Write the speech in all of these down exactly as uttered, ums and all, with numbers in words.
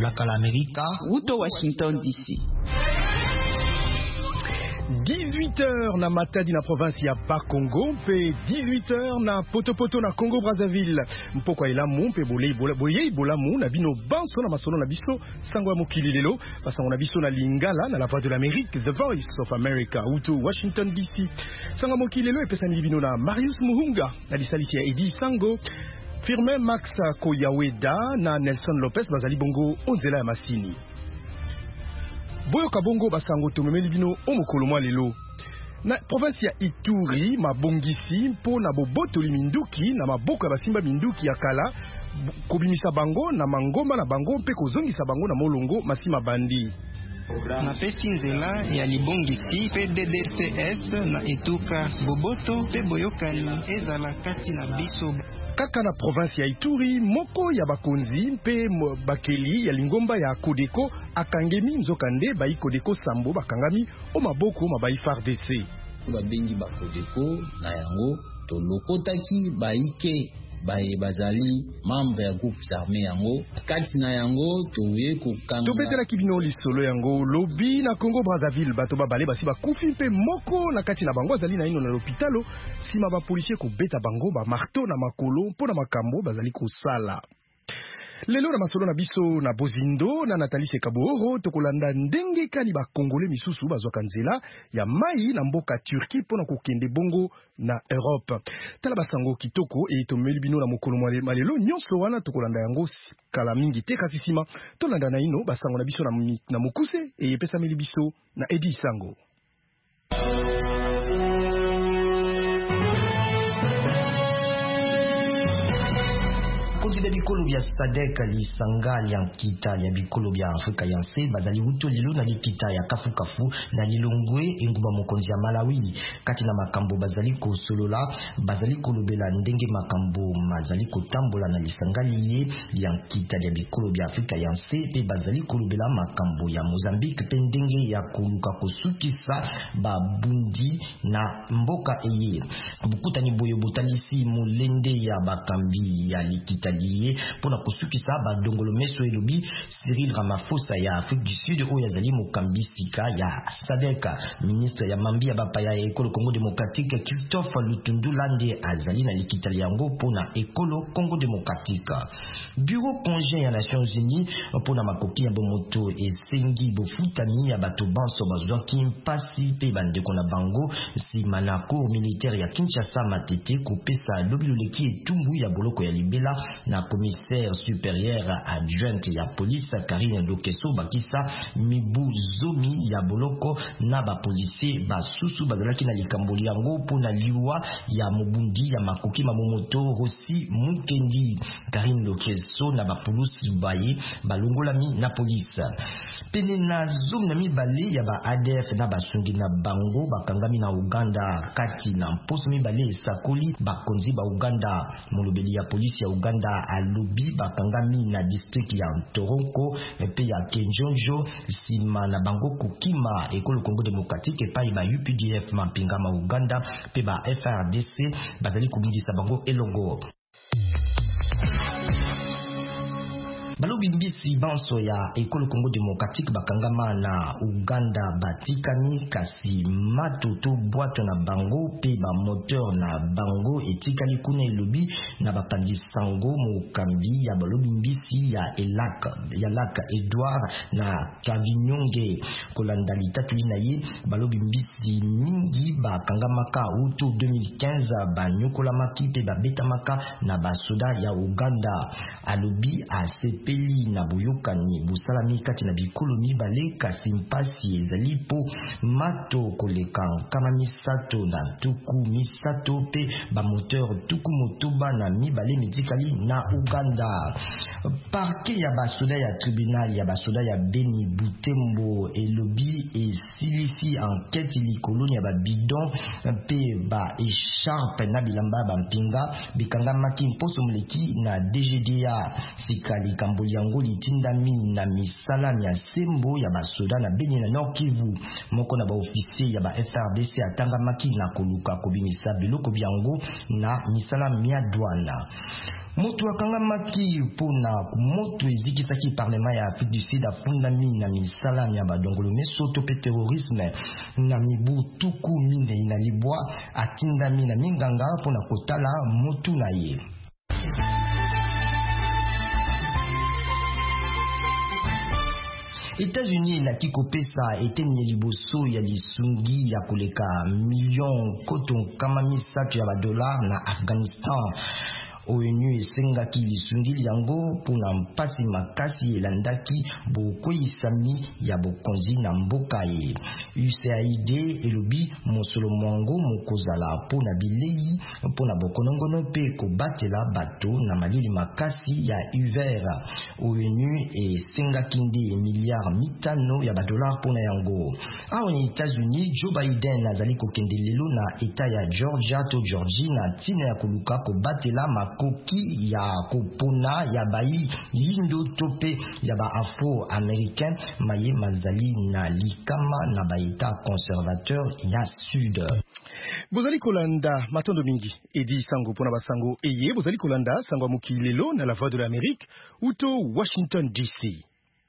Blaka l'Amérique, Wuto Washington D C. dix-huit heures na Matadi na province ya Bakongo, pe dix-huit heures na Potopoto na Congo Brazzaville. Mpoko elamu pe bolei boye bolamu na bino banso na masono na biso sango ya mokili lelo pasango na biso na Lingala na la voix de l'Amérique, The Voice of America, Wuto Washington D C. Sango mokili lelo epesani bino na Marius Muhunga na lisalisi ya Edi Sango. Firmin Max Koyaweda na Nelson Lopez bazali bongo onzela ya masini. Boyo kabongo basango tomemeli bino omokolo mwa lelo. Na province ya Ituri mabongisi mpo na bobotoli minduki na maboko ya basimba minduki ya kala kobimisa bango na mangomba na bango mpe kozongisa bango na molongo masima bandi. Na pesi nzela ya libongisi P D D C S na etuka boboto pe boyokani ezala kati na biso. Kaka na province ya Ituri moko ya bakonzi mpe bakeli ya lingomba ya Kodeko akangemi nzokande bayi Kodeko Sambo bakangami o maboko mabayi F A R D C. Babengi ba Kodeko na yango to lokotaki baike baye bazali membre ya groupe armé yango kati na yango toye kokanga to betela kibino lisolo yango lobi na Congo Brazzaville bato babale basi bakufi mpe moko na kati na bango azali na ino na l'hôpitalo sima ba policier ko beta bango ba marteau na makolo mpo na makambo bazali kosala. Lelo na masolo na biso na Bozindo na Nathalie Sekaboro tokolanda ndenge kali ba Congolais misusu bazwaka nzela ya mai na mboka Turquie pona kokende bongo na Europe. Tala basango kitoko e tomeli bino na mokolo malelo nyonso wana tokolanda yango kala mingi te kasi sima tolanda na ino basango na biso na, na mokuse e epesa meli biso na Edi Sango. Konzida bikolo bya Sadek lisanga lya nkita lya bikolo bya Afrika yanse bazali wuto lilo na likita ya kafu kafu na lilongwe engumba mokonzi ya Malawi kati na makambo bazali kosolola bazali kolobela ndenge makambo mazali kotambola na lisanga liye lya nkita lya bikolo bya Afrika yanse pe bazali kolobela makambo ya Mozambique pe ndenge ya koluka kosukisa babundi na mboka eye bukutani boyo botalisi mulende ya bakambi ya likita lié pour na kosukisa ba dongolo meso elobi Cyril Ramaphosa ya Afrique du Sud o yazali mokambi sika ya Sadek ministre ya mambi ya bapa ya ekolo Congo démocratique Christophe Lutundu Lande azali na likita yango pona ekolo Congo démocratique. Bureau conjoint ya Nations Unies pona makopi ya bomoto esengi bofutani ya bato banso bazwaki mpasi pe bandeko na bango si manako militaire ya Kinshasa matete kopesa lobiloleki etumbu ya boloko ya libela na commissaire supérieur adjointe ya police Karine Lokeso bakisa mibu zomi ya boloko na ba policier basusu bazalaki na likamboli yango pona liwa ya mobundi ya makoki mamomoto Rossi Mukendi. Karine Lokeso na ba police baye balongolami na police pene na zomi na mibale ya ba A D F na basungi na bango bakangami na Uganda kati na mposo mibale sakoli bakonzi ba Uganda. Molobeli ya police ya Uganda alobi bakangami na district ya Toronko pe ya Kenjonjo sima na bango kokima ekolo Congo démocratique pa ba U P D F mampinga ma Uganda pe ba F R D C bazali komungisa bango elongo. Balobi mbisi banso ya ekolo Congo démocratique bakangama na Uganda batikani kasi matoto boîte na bango pe ba moteur na bango etikali kuna elobi na bapandi sango mokambi ya balobi mbisi ya Elak ya Lak Edouard na Kavinyonge kolanda litatu na ye balobi mbisi mingi bakangamaka uto deux mille quinze banyokolamaki pe babetamaka na basoda ya Uganda alobi ase peli na boyokani busalami kati na bikolo mibale kasi mpasi ezali po mato koleka kama misato na tuku misato pe ba moteur tuku motoba na mibale medikali na Uganda. Parquet ya basoda ya tribunal ya basoda ya Beni Butembo elobi e silisi enquête likolo ya ba bidon pe ba écharpe na bilamba ba mpinga bikangamaki mposo muleki na D G D A sikali kamboli yango litindami na misala ya sembo ya basoda na Beni na Nord Kivu. Moko na ba officier ya ba F R D C atangamaki na koluka kobimisa biloko byango na misala mia douane. Moto akangamaki pona moto ezikisaki parlement ya Afrique du Sud afundami na misala ya badongolo mesoto pe terrorisme na mibu tuku mine na libwa atindami na minganga pona kotala motu na ye. États-Unis na kikopesa eteni liboso ya lisungi ya koleka million koton kama misato ya ba dollar na Afghanistan. O N U esengaki lisungi yango pona mpasi makasi elandaki bokoyisami ya bokonzi na mboka ye. U S A I D elobi mosolo mwango mokozala pona bilei pona bokonongono pe kobatela bato na malili makasi ya hiver. O N U esengaki nde milliard mitano ya badolar pona yango. Awa ni États-Unis, Joe Biden azali kokende lelo na eta ya Georgia to Georgie na tina ya koluka kobatela koki ya kopona ya bayi lindo tope ya ba afro-américain maye mazali na likama na baita conservateur ya sud. Bozali kolanda matondo mingi edi sango pona basango eye bozali kolanda sango mukilelo na la voix de l'Amérique uto Washington D C.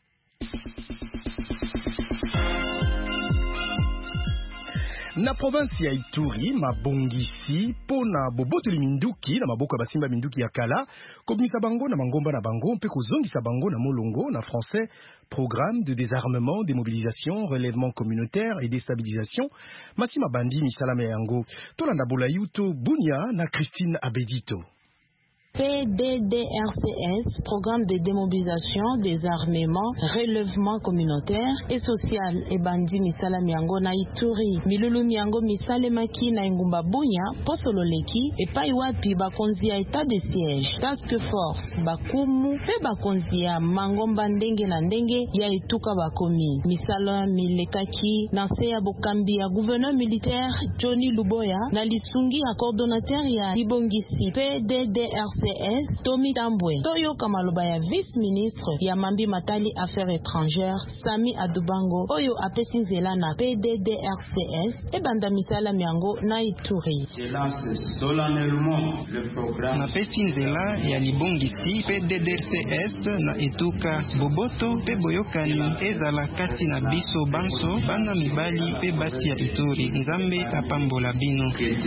Na province ya Ituri mabongisi pona boboteli minduki na maboko ya basimba minduki ya kala kobimisa bango na mangomba na bango mpe kozongisa bango na molongo na français programme de désarmement, démobilisation, relèvement communautaire et déstabilisation masima bandi misalama yango tolanda bolayuto bunya na Christine Abedito. P D D R C S, programme de démobilisation, désarmement, relèvement communautaire et social et bandi misala miango na Ituri. Milulu miango misale maki na ngumba bunya, posololeki et paiwapi bakonzi ya état de siège, task force, bakumu, pe bakonzi ya mangomba ndenge na ndenge ya etuka bakomi. Misala milekaki na seya bokambi ya gouverneur militaire Johnny Luboya na lisungi ya coordonnateur ya Libongisi P D D R C S Tommy Tambwe Toyo Kamaloba ya vice-ministre ya Mambi Matali affaires étrangères Sami Adubango Oyo apesi nzela na P D D R C S e banda misala miango na Ituri. Je lance solennellement le programme na pesi nzela ya libongisi P D D R C S na etuka boboto pe boyokani ezala kati na biso banso bana mibali pe basi ya Ituri. Nzambe apambola bino.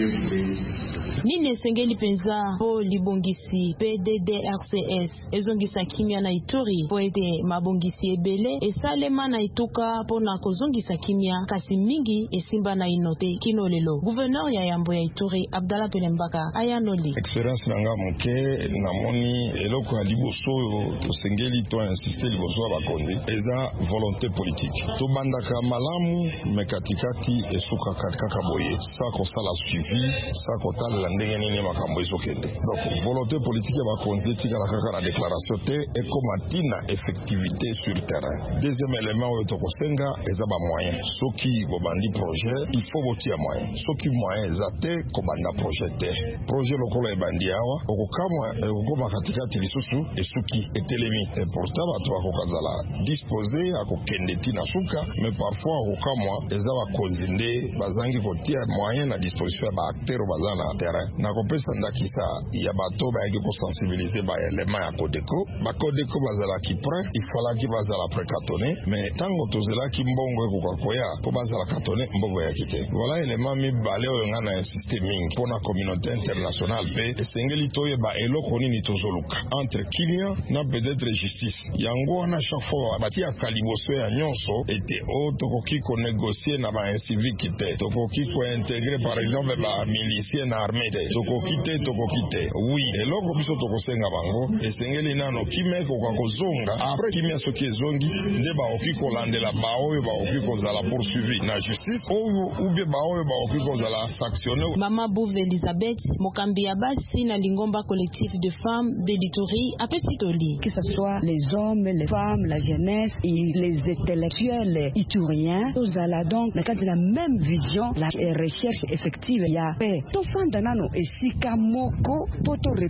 Nini esengeli penza po libongisi P D D R C S ezongisa kimia na Ituri po ete mabongisi ebele esalema na ituka po na kozongisa kimia kasi mingi esimba na inote kino lelo. Gouverneur ya Yambo ya Ituri Abdallah Pelembaka ayanoli expérience nanga moke namoni eloko ya liboso to sengeli to insister liboso ba konde eza volonté politique to bandaka malamu mekatikati esuka kaka boye sa ko sala suivi sa ko tala ndenge nini makambo ezokende. Donc volonté politique ya bakonzi tika la kaka na déclaration te et comme tina effectivité sur le terrain. Deuxième élément oyo tokosenga eza ba moyen soki bobandi projet il faut botia moyen soki moyen eza te kobanda projet te projet lokolo ebandi awa okokamwa okoma katikati lisusu esuki etelemi et pourtant bato bakokazala disposé akokende tina suka mais parfois okokamwa eza bakonzi nde bazangi kotia moyen na disposition ya baacteur baza na terrain na kopesa ndakisa ya bato bayaki kosensibiliser ba élément ya Codeco ba Codeco bazalaki prêt il fallaki bazala précatonné mais tango tozelaki mbongo ekokakoya po bazala katone mbongo ya kite. Voilà élément mibale oyo nga na insister mingi pona communauté internationale pe esengeli toye ba eloko nini tozoluka entre kimia na peut-être justice yango wana chaque fois bati ya kaliboso ya nyonso ete o tokoki ko négocier na ba civique te tokoki ko intégrer par exemple ba miliciens na armée te tokoki te tokoki te oui eloko biso tokosenga bango esengeli nano kimia ko kozonga après kimia soki ezongi nde ba oki ko landela ba oyo ba oki ko zala poursuivi na justice oyo ubie ba oyo ba oki ko zala sanctionner. Mama Bouve Elisabeth mokambi ya basi na lingomba collectif de femmes de l'Ituri a Petitoli. Que ce soit les hommes, les femmes, la jeunesse et les intellectuels ituriens, tous allons donc dans la même vision, la recherche effective. Il y a paix. Tout fandanano et sikamoko poto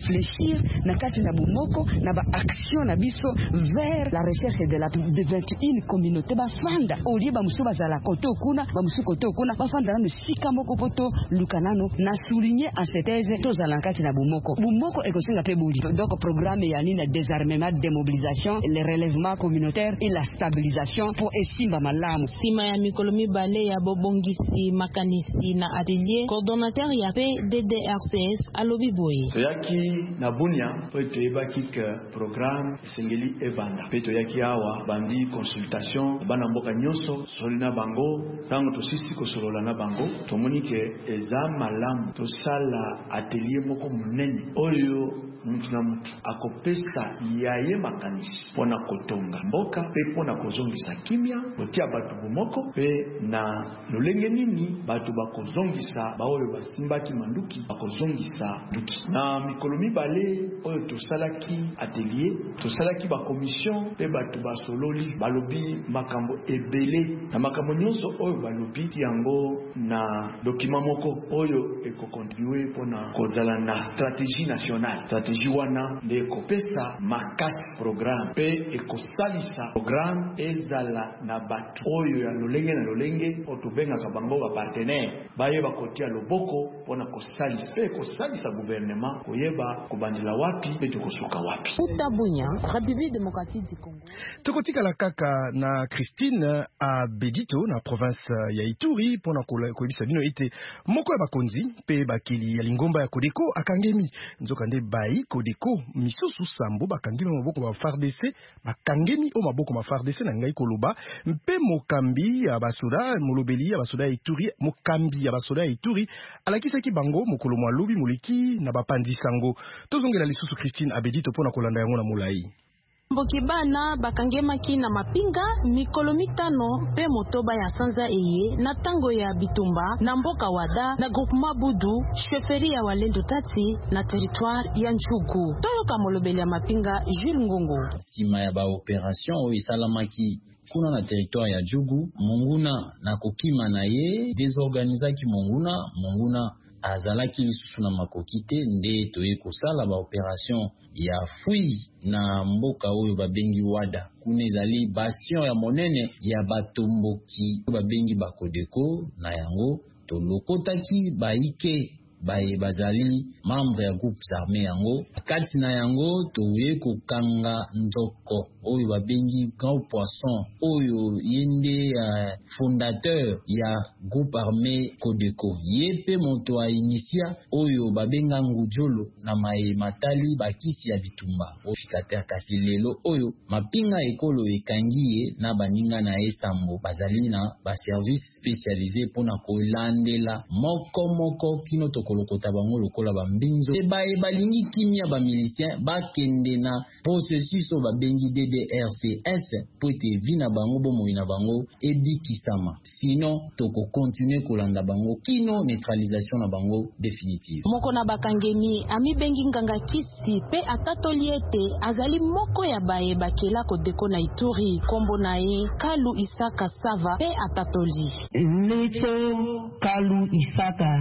réfléchir na kati na bomoko na ba action na biso vers la recherche de la de vingt et une communauté ba fanda olie ba musu bazala kote okuna ba musu kote okuna ba fanda na sika moko poto lukanano na souligner en synthèse tozala kati na bomoko bomoko ekosenga pe buli donc programme ya nina désarmement démobilisation le relèvement communautaire et la stabilisation pour esimba malamu sima ya mikolo mibale ya bobongisi makanisi na atelier coordonnateur ya P D D R C S alobi boye toyaki na bunia po toyebaki ke programme esengeli evanda pe toyaki awa bandi consultation bana mboka nyonso solina bango tango tosisi kosolola na bango tomoni ke eza malamu tosala atelier moko munene oyo mtu na mtu akopesa yaye makanisi pona kotonga mboka pe pona kozongisa kimia kotia batu bomoko pe na lolenge nini batu bakozongisa baoyo basimbaki manduki bakozongisa duki na mikolo mibale oyo tosalaki atelier tosalaki ba commission pe batu basololi balobi makambo ebele na makambo nyonso oyo balobi yango na document moko oyo ekokontribue pona kozala na stratégie nationale stratégie wana de kopesa makasi programme pe ekosalisa programme ezala na batu oyo ya lolenge na lolenge otobenga kabango ba partenaire baye bakotia loboko pona kosalisa pe kosalisa gouvernement koyeba kubandila wapi pe tokosuka wapi utabunya République démocratique du Congo tokotika la kaka na Christine a Bedito na province ya Ituri pona koyebisa bino ete moko ya bakonzi pe bakili ya lingomba ya Kodeko akangemi nzoka nde bai Kodeko misusu sambo bakangemi maboko ba F A R D C bakangemi o maboko ma F A R D C na ngai koloba mpe mokambi ya basoda molobeli ya basoda ya Ituri mokambi ya basoda ya Ituri alakisaki bango mokolo mwa lobi moleki na bapandi sango tozongela lisusu Christine Abedito pona kolanda yango na mulai Mbokibana bakangemaki na mapinga mikolo mitano pe motoba ya sanza eye na tango ya bitumba na mboka wada na groupement budu chefferie ya Walendu Tati na territoire ya Njugu toyoka molobeli ya mapinga Jules Ngongo sima ya ba operation o isalamaki kuna na territoire ya Njugu monguna na kokima na ye désorganisaki monguna monguna azalaki lisusu na makokite nde toye kosala ba operation ya fui na mboka oyo babengi wada kuna ezali bastion ya monene ya batomboki babengi bakodeko na yango tolokotaki baike baye bazali membre ya groupe armé yango kati na yango toye kokanga nzoko oyo babengi grand poisson oyo yende uh, fondateur ya groupe armé Kodeko yepe moto a initia oyo babenga ngujolo na maye matali bakisi ya bitumba ofikater kasi lelo oyo mapinga ekolo ekangiye na baninga na esambo bazali na ba service spécialisé pona kolandela moko moko kino kolokota bango lokola bambinzo e ba e balingi kimia ba milicien bakende na processus o babengi D D R C S po ete vina bango bomo ina bango ebikisama sinon toko continuer kolanda bango kino neutralisation na bango définitive moko na bakangemi ami bengi nganga kisi pe atatoliete azali moko ya baye bakela Kodeko na Ituri kombo na ye Kalu Isaka Sava pe atatoli Leto Kalu Isaka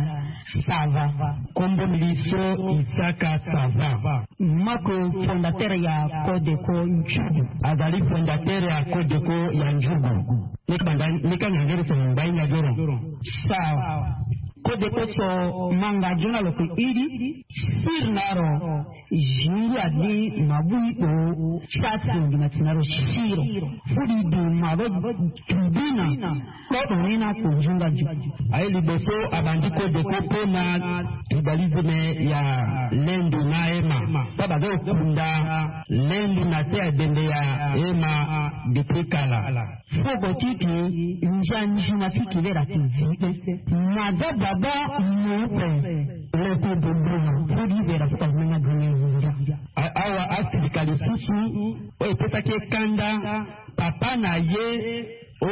Sava kombo miliso Isaka Sava mako fondateur ya Kodeko Njugu azali fondateur ya Kodeko ya Njugu nikabanda nikanyangere sembai na joro sawa Kodeko so manga jona loko iri sirnaro jingu adi mabui o chatso ngina tinaro shiro fudi du mabo tribuna ko nina kunjunga ju aili boso abandi Kodeko pona tribalisme ya lendu na ema baba do kunda lendu na te bende ya ema dipikala fogo tiki njani na fikira tivite nada baba mupe lepo bobo fudi vera fazmenga dunia awa asikali susu o pesa ke kanda papa na ye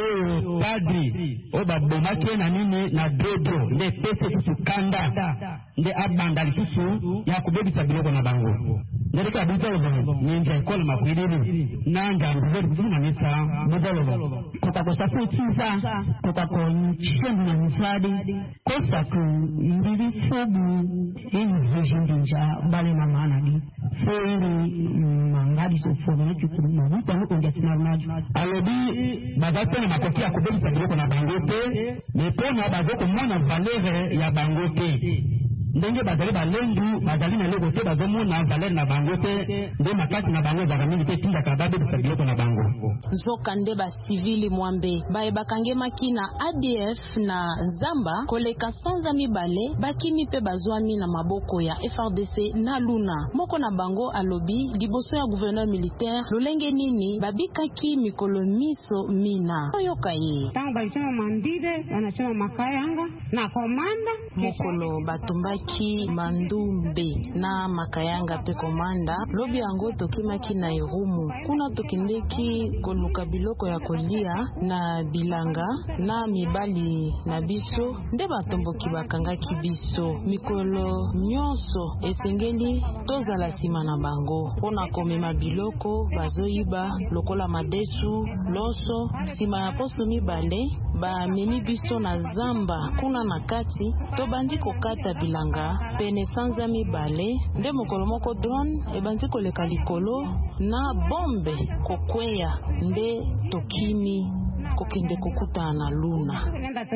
o padri o babomake na nini na dodo nde pesa susu kanda nde abanda susu ya kubebisa biloko na bango Dereka butolo ninja kola makwidini nanga nguberi kuzuma nisa mudolo kukakosa kutiza kukakon shendu na misadi kosa ku ndili fobu inzijindinja bale na maana di foili mangadi sofono na chukuru na wita nuko njatina runaju alobi bagate na makoki ya kubeli tabiriko na bangote nepona bagoko mwana valere ya bangote ndenge bazali balendu bazali na lego te bazomo na valeur na bango te nde makati na bango za mingi te tinda kababe bisabiloko na bango nzokande ba civili mwambe bae bakange makina A D F na Zamba koleka sanza mibale bakimi pe bazwami na maboko ya F R D C na Luna moko na bango alobi liboso ya gouverneur militaire lolenge nini babikaki mikolo miso mina oyoka ye tango balisema mandide anasema makayanga na komanda mokolo batumba ki mandumbe na makayanga pe komanda lobi yango tokimaki na irumu kuna tokindeki koluka biloko ya kolia na bilanga na mibali na biso nde batomboki bakangaki biso mikolo nyonso esengeli tozala sima na bango pona komema biloko bazoyiba lokola madesu loso sima ya posto mibale bamemi biso na zamba kuna na kati tobandi kokata bilanga pene sanza mibale nde mokolo moko drone ebandi koleka likolo na bombe kokweya nde tokimi kokende kokuta na Luna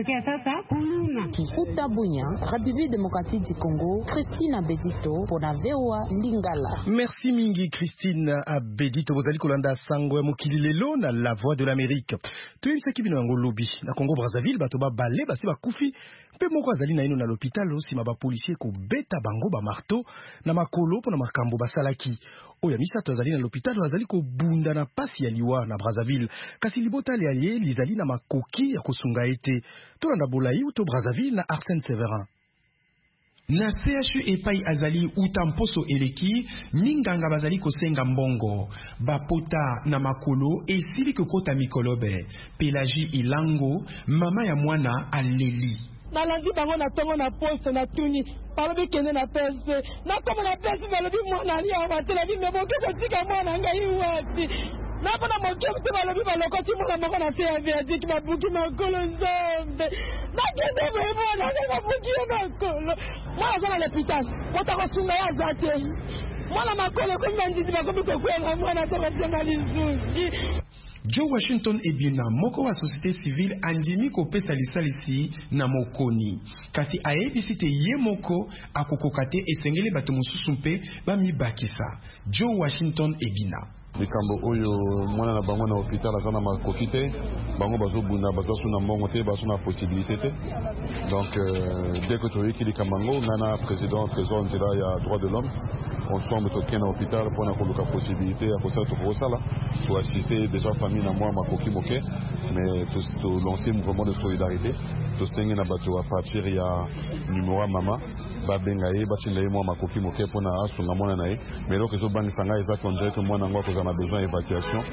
Kikuta Bunya République démocratique du Congo Christine Abedito pour la V O A Lingala. Merci mingi Christine Abedito bozali kolanda sango ya mokili lelo na La Voix de l'Amérique. Toyebisa kibino yango lobi na Congo Brazzaville bato ba bale basi ba kufi pe moko azali na ino na l'hôpital osima ba policier ko beta bango ba marteau na makolo pona makambo basalaki. Oya misato azali na l'hôpital azali ko bunda na pasi ya liwa na Brazzaville kasi libota lialie lizali na makoki ya kosunga ete tolanda bolai uto Brazzaville na Arsène Séverin. Na C H U epai azali utamposo eleki minganga bazali kosenga mbongo bapota na makolo esili kokota mikolobe Pelagie Ilango mama ya mwana aleli nalandi bango na tongo na poste na tuni balobi kende na P S P nakoma na P S P balobi mwana ali awa te nabi meboke kotika mwana ngai wati napona moke te balobi balokoti mwana moko na se ya viadiki babuki makolo nzambe nakende mwana babuki ye makolo mwana aza na l'hôpital motakosunga ye aza te mwana makolo komi ndidi bakomi kokwela mwana ata basenga lisusi Joe Washington ebina moko wa société civile andimi kopesa lisalisi na mokoni kasi ayebisi te ye moko akokoka te esengeli bato mosusu mpe bamibakisa. Joe Washington ebina likambo oyo mwana na bango na hôpital aza na makoki te bango bazobunda bazasu na mbongo te basu na possibilité te donc euh, dès que toyoki likambo yango nga na président trésor nzela ya droit de l'homme ensemble tokende na hôpital mpona koluka possibilité ya kosala tokokosala toassiste déjà famille na mwa makoki moke mais tolance mouvement de solidarité tosenge na bato ya papier ya numéro ya mama babenga ye batinda ye mwa makoki moke mpona asunga mwana na ye mais eloko ezobangisa ngai eza kondire ke mwana yango akozala na besoin évacuation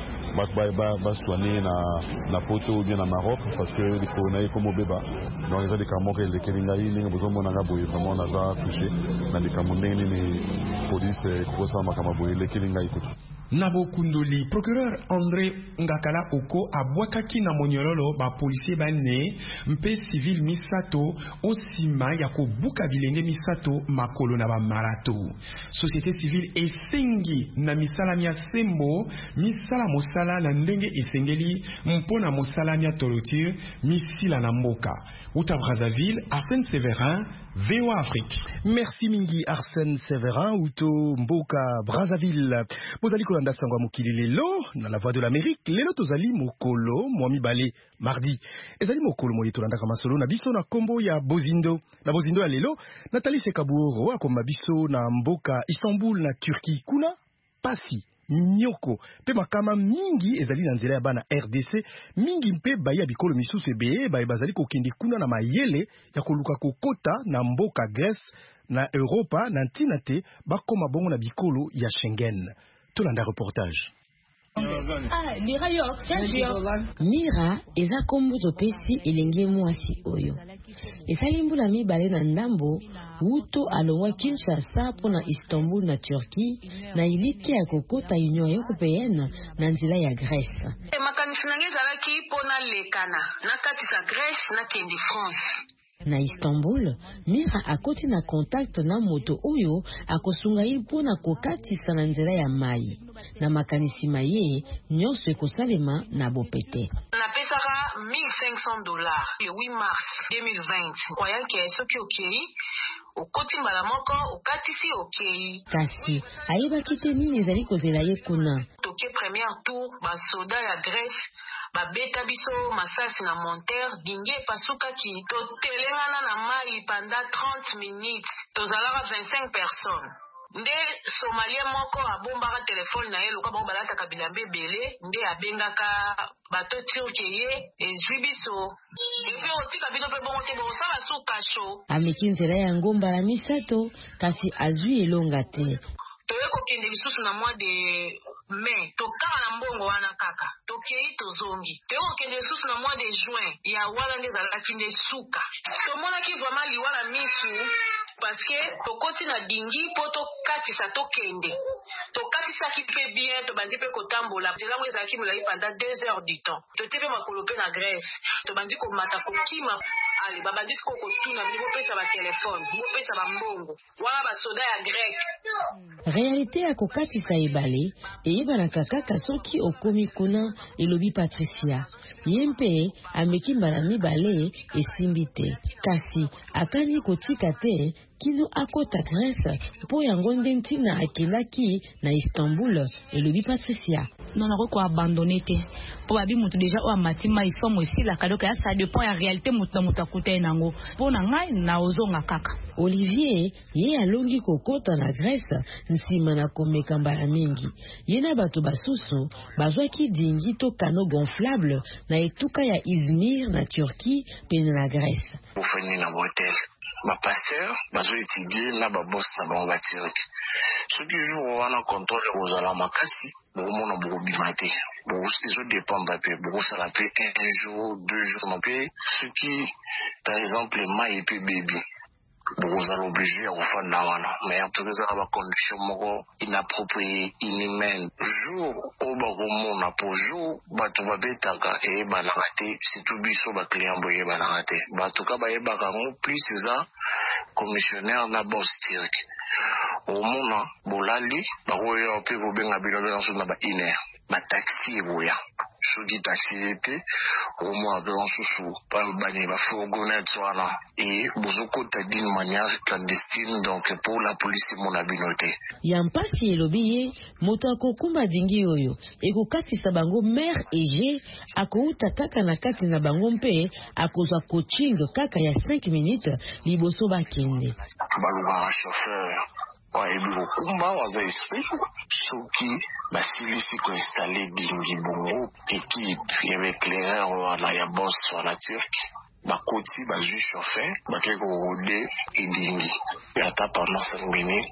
basoigne na, na poto ou bien na Maroc parce que likolo na ye komobeba donc eza likambo moko elekeli ngai ndenge bozomona nga boye vraiment naza touché na likambo ndenge nini police ekokosala makambo boye elekeli ngai kutu na bokundoli procureur André Ngakala Oko abwakaki na monyololo ba policier bane mpe civil misato osima ya kobuka bilenge misato makolo na ba marato société civile esengi na misala mia sembo misala mosala na ndenge esengeli mpona mosala mia torture misila na mboka uta Brazzaville Arsène Séverin V O A Afrique. Merci mingi Arsène Séverin uto mboka Brazzaville bozali kolanda sangwa mokili lelo na La Voix de l'Amérique lelo tozali mokolo mwami bale mardi ezali mokolo moye tolanda kama solo na biso na kombo ya Bozindo na Bozindo ya lelo Nathalie Sekabuoro akoma biso na mboka Istanbul na Turquie kuna pasi nyoko pe makama mingi ezali na nzela ya bana R D C mingi mpe baya bikolo misusu ebeye baye bazali kokende kuna na mayele ya koluka kokota na mboka Grèce na Europa na ntina te bakoma bongo na bikolo ya Schengen. Tolanda reportage. Mira eza kombo topesi elenge mwasi oyo esalimbula mibale na ndambo wuto alongwa Kinshasa mpona Istanbul na Turquie na iliki ya kokota Union Européenne na nzela ya Grèce. Makanisi nange ezalaki mpona lekana na kati za Grèce na kendi France. Na Istanbul, Mira akoti na contact na moto oyo akosunga ye mpona kokatisa na nzela ya mai. Na makanisi maye nyonso ekosalema na bopete. Napesaka mille cinq cents dollars le huit mars deux mille vingt. Kwaya ke soki okei okoti mbala moko okatisi okei. Kasi ayebaki te nini ezali kozela ye kuna. Toke premier tour basoda ya Grèce babeta biso masasi na montere dinge pasukaki totelengana na mai pendant trente minutes tozalaka vingt-cinq personnes. Nde Somalien moko abombaka telefone na ye loka bango balataka bilamba ebele nde abengaka bato turke ye ezwi biso epe otika bino mpe bongo te bosala suka sho. Ameki nzela ya ngomba la misato kasi azwi elonga te. Toye kokende lisusu na mois de mai tokaka na mbongo wana kaka tokei tozongi. Toye kokende lisusu na mois de juin ya wala nde ezalaki nde suka tomonaki vraiment liwala misu parce que tokoti na dingi po tokatisa tokende tokatisaki mpe bien tobandi mpe kotambola nzelango ezalaki molai pendant deux heures du temps tote mpe makolo mpe na Grèce tobandi komata kokima ale babandi siko kotuna bini bopesa batelefone bopesa bambongo wana basoda ya grec. Réalité ya kokatisa ebale eyebanaka kaka soki okomi kuna elobi Patricia ye mpe ameki mbala mibale esimbi te kasi akani kotika te kino akota Grèce mpo yango nde ntina akendaki na Istanbul elobi Patricia. Non nako abandonné te po babi mutu déjà o amatima isomo esila kadoka ya ça dépend ya réalité mutu na mutu akuta nango po na ngai na ozonga kaka. Olivier ye alongi kokota na Grèce nsima na komeka mbala mingi ye na bato basusu bazwaki dingi to kano gonflable na etuka ya Izmir na Turquie pene na Grèce. Ofani na hotel ma passeur bazo étudier na ba boss na ba batiriki ce qui joue wana contrôle ozala makasi bomona bobimate bon ça dépend d'un peu bon ça la fait un jour deux jours non peu ce qui par exemple mai et puis baby bon ça obligé à faire na wana mais en tout cas ba condition moko inappropriée inhumaine jour au bagomona pour jour bato babetaka et balakate c'est tout biso ba client boye balakate bato ka baye bakango plus ça commissionnaire na boss tirk au mona bolali bakoyo pe bobenga bilo sur na ba iner ba taxi boya soki taxi était au moins de l'ensusu par bani ba fourgonnette wana et bozokota d'une manière clandestine donc pour la police mon abinoté ya mpasi elobi moto akokumba dingi oyo ekokatisa bango mère ege akouta kaka na kati na bango mpe akozwa coaching kaka ya cinq minutes liboso bakende baluka chauffeur wayebi kokumba waza esprit soki basilisi koinstalle dingi bongo équipe yewe éclaireur wana ya boss wana turki bakoti bazwi chauffeur bake korode edingi ata pendant cinq minutes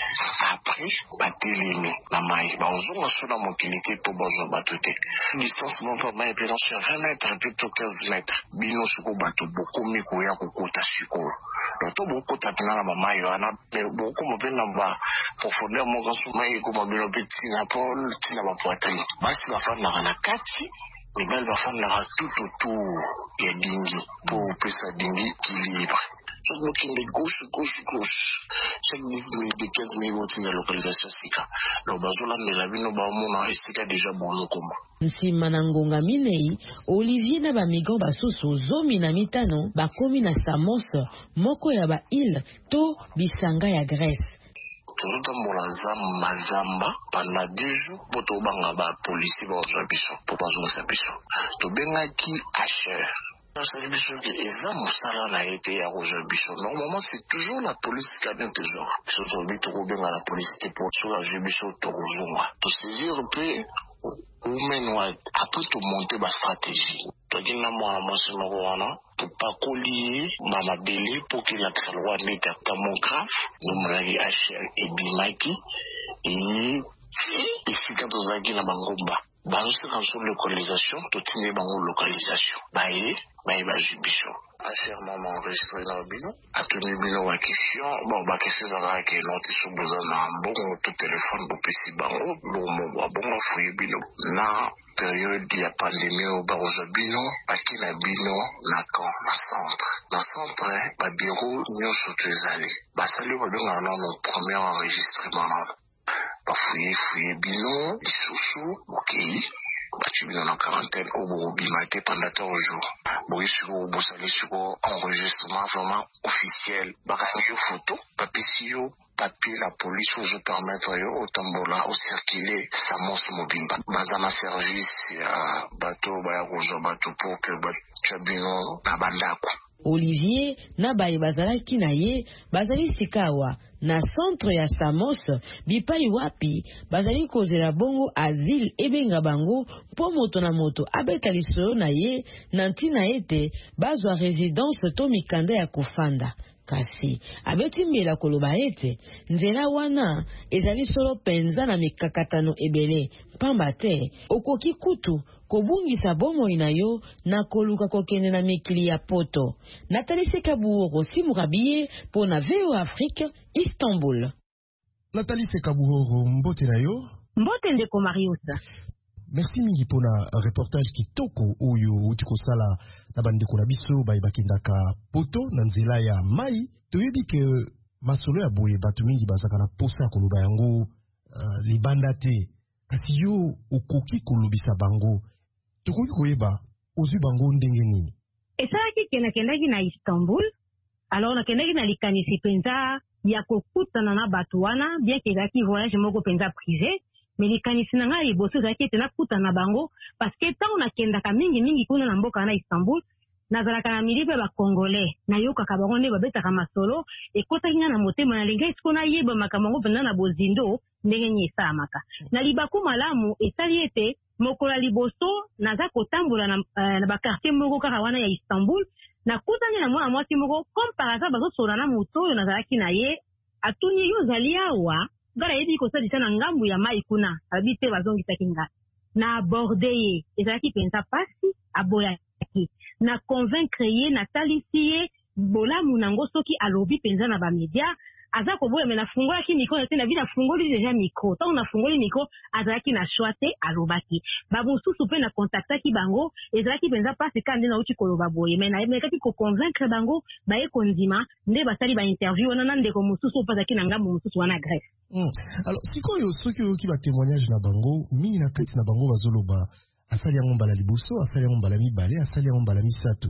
après batelemi na mai bazonga so na mokili te mpo bazwa bato te distance moko mai epena sur vingt mètres plutôt quinze mètres bino siko bato bokomi koya kokota sikoyo to bokota mpena na bamai wana bokoma mpe na baprofondeur moko so mai ekoma bino mpe ntina mpo ntina bapoitrine basi bafandaka na kati mibali bafandaka tout autour ya dingi mpo opesa dingi équilibre chaque bokende gauche gauche gauche chaque dix minutes de quinze minutes botinga localisation sika donc bazolandela bino baomona esika deja bonokoma nsima na ngonga minei Olivier na bamigrant basusu zomi na mitano bakomi na Samos moko ya baile to bisanga ya Grèce. tozotambola zamba zamba pendant deux jours po tobanga bapolisi bazwa biso po bazongisa biso tobengaki H R. C'est biso que eza mosala na ete ya kozwa biso normalement c'est toujours la police qui a bien toujours biso tobi tokobenga la police te po so azwi biso tokozonga tosaisir mpe omenwa après tomonte bastratégie tokina mwana mwasi moko wana topakoli bamabele mpo kelakisa lokwa neti ata mo grave nomonaki H R ebimaki e ti esika tozalaki na bangomba bazoseka biso localisation totinde bango localisation baye baye bazwi biso achèrement m'enregistré na bino atuni bino ba question bon ba question ezalaka ke noti so boza na mbongo to telefone bopesi bango lomo babongo fuye bino na période ya pandémie oyo bakozwa bino baki na bino na camp na centre na centre babiro nyonso to ezali basali babengaka nano premier enregistrement nano bafuye fuye bino lisusu bokei batu bino na quarantaine au bobima te pendant trois jours boyi siko bosali siko enregistrement vraiment officiel bakasaki photo bapesi yo papier la police ozo permettre yo otambola ocirculer Samos Mobimba baza na service ya bato baya kozwa bato pour que bato bino na bandako Olivier na baye bazalaki na ye bazali sikawa na centre ya Samos bipai wapi bazali kozela bongo asile ebenga bango po moto na moto abeta lisolo na ye na ntina ete bazwa résidence to mikanda ya kofanda kasi abeti mbela koloba ete nzela wana ezali solo penza na mikakatano ebele pamba te okoki kutu kobungisa bomoi na yo na koluka kokende na mikili ya poto. Nathalie Sekabuoro Simurabiye po na V O Afrique Istanbul. Nathalie Sekabuoro mbote na yo. Mbote ndeko Mariusa. Merci mingi pona reportage kitoko oyo utiko sala na bandeko na biso ba bakindaka poto na nzela ya mai. Toyebi ke masolo ya boye batu mingi bazaka na posa koloba yango uh, libanda te. Kasi yo okoki kolobisa bango. Tukoki koyeba ozu bango ndenge nini? Esalaki kendaki na Istanbul. Alors nakendaki na likanisi penza ya kokutana na batu wana bien ke ezalaki voyage moko penza privé. Mais likanisi na ngai liboso ezalaki ete nakutana na bango parce que ntango nakendaka mingi mingi kuna na mboka na Istanbul nazalaka na milipe ba Congolais nayokaka bango nde babetaka masolo ekotaki nga na motema nalinga esiko nayeba makambo yango mpenza na bozindo ndenge nini esalamaka na libaku malamu esali ete mokola liboso naza kotambola na, uh, na bakartier moko kaka wana ya Istanbul nakutani na mwana mwasi moko comme par hasard bazosola na moto oyo nazalaki na ye atuni yo ozali awa ngara yebi kosalisa na ngambu ya mai kuna abi te bazongisaki nga na aborde ye ezalaki mpenza pasi aboyaki na convaincre ye na talisi ye bolamu nango soki alobi mpenza na bamedia aza koboya me nafungolaki mikro na te na bi nafungoli deja mikro ntango nafungoli mikro azalaki na shwa te alobaki bamosusu mpe na kontaktaki bango ezalaki mpenza pasi ka nde nauti koloba boye me nayemekaki koconvaincre bango baye kondima nde basali bainterview wana na ndeko mosusu oyo azalaki na ngambo mosusu wana Grèce. Mm. Alors sikoyo soki oyoki batémoignage na bango mingi na kati na bango bazoloba asali yango mbala liboso asali yango mbala mibale asali yango mbala misato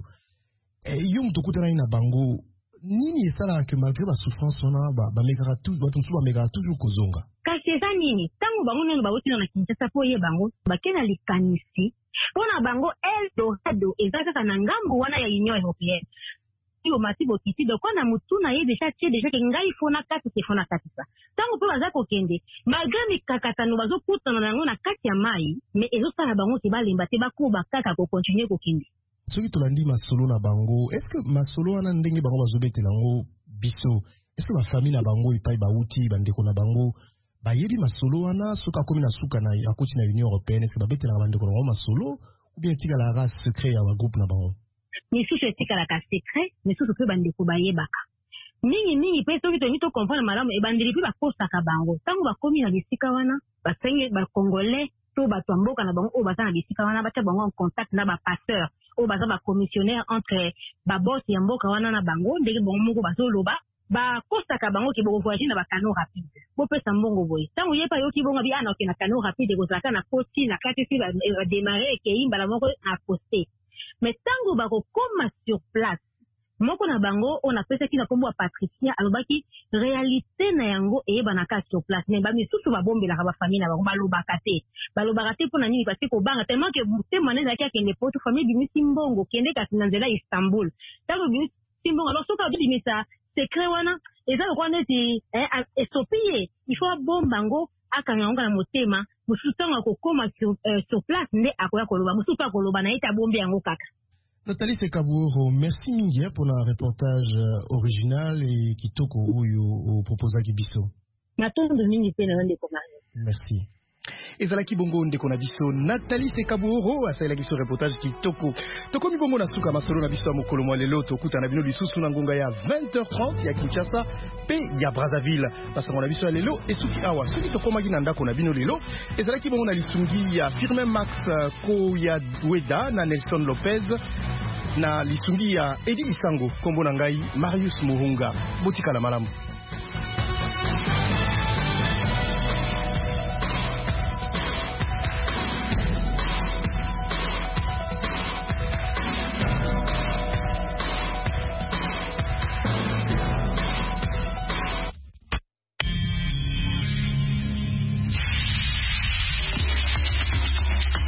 e, yo mutu okutanaki na bango nini esalaka ke malgré basouffrance wana bamekaka bato mosusu bamekaka toujours kozonga kasi eza nini ntango bango nano bautina na Kinshasa po ye bango bake na likanisi mpo na bango Eldorado eza kaka na ngambu wana ya Union Européenne yo mati bokiti donc na mutu na ye deja tie deja ke ngai fona kati te fona kati sa ntango mpe baza kokende malgré mikakatano bazokutana na yango na kati ya mai mais ezosala bango te balemba te bakuba kaka kokontinue kokende soki tolandi masolo na bango est ce que masolo wana ndenge bango bazobetela yango biso est ce que bafamille na bango epai bauti bandeko na bango bayebi masolo wana soki akomi na suka na akoti na Union Européenne est ce que babetelaka bandeko na bango masolo ou bien etikalaka secret ya bagroupe na bango misusu etikalaka secret misusu mpe bandeko bayebaka mingi mingi mpe soki tolingi tocomprendre malamu ebandeli mpe bakosaka bango ntango bakomi na bisika wana basenge bacongolais to bato ya mboka na bango oyo baza na bisika wana batia bango en contact na bapasseur oyo baza bacommissionnaire entre babosi ya mboka wana na bango ndenge bango moko bazoloba bakosaka bango ke bokovoyage na bakano rapide bopesa mbongo boye ntango ye pa yoki bongo abi ana oke na kano rapide ekozalaka na koti na kati si bademare ekei mbala moko na poste mais ntango bakokoma sur place moko na bango on apesaki na kombo ya Patricia alobaki réalité na yango eyebanaka sur place mais bamisusu babombelaka bafamille na bango balobaka te balobaka te mpona nini parce que kobanga tellement que motema na ezalaki akende poto famille bimisi mbongo kende kasi na nzela Istanbul ntango bimisi mbongo alors soki abimisa secret wana eza lokwa neti esopi ye il faut abomba yango akanga yango na motema mosusu ntango akokoma sur place nde akoya koloba mosusu mpe akoloba na ye te abombi yango kaka. Nathalie Sekabuoro, merci mingi pour un reportage euh, original et kitoko oyo o proposa kibiso. Natundu mingi pe na ndeko. Merci. ezalaki bongo ndeko na biso Nathalie Sekabuoro asalaki so reportage kitoko tokomi bongo na suka masolo na biso ya mokolo mwa lelo tokuta na bino lisusu na ngonga ya vingt heures trente ya Kinshasa pe ya Brazzaville basango na biso ya lelo esuki awa soki tokomaki na ndako na bino lelo ezalaki bongo na lisungi ya Firmin Max ko ya Weda na Nelson Lopez na lisungi ya Edi Isango kombo na ngai Marius Muhunga botika la malamu.